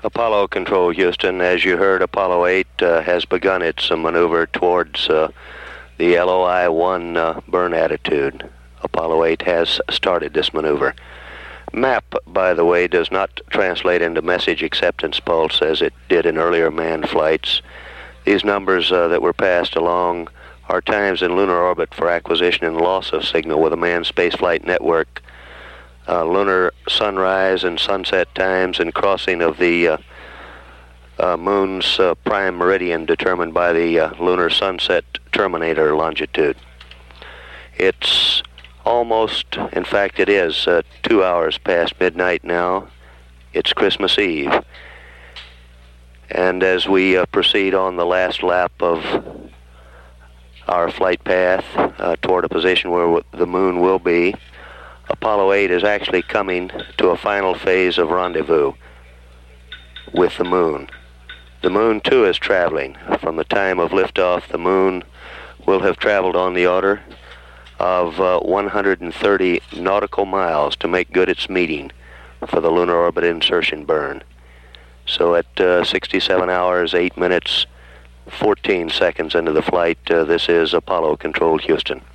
Apollo Control, Houston. As you heard, Apollo 8 has begun its maneuver towards the LOI-1 burn attitude. Apollo 8 has started this maneuver. MAP, by the way, does not translate into message acceptance pulse as it did in earlier manned flights. These numbers that were passed along are times in lunar orbit for acquisition and loss of signal with a manned spaceflight network, lunar sunrise and sunset times, and crossing of the moon's prime meridian determined by the lunar sunset terminator longitude. It's almost, in fact it is, 2 hours past midnight now. It's Christmas Eve. And as we proceed on the last lap of our flight path toward a position where the moon will be, Apollo 8 is actually coming to a final phase of rendezvous with the moon. The moon, too, is traveling. From the time of liftoff, the moon will have traveled on the order of 130 nautical miles to make good its meeting for the lunar orbit insertion burn. So at 67 hours, 8 minutes, 14 seconds into the flight, this is Apollo Control, Houston.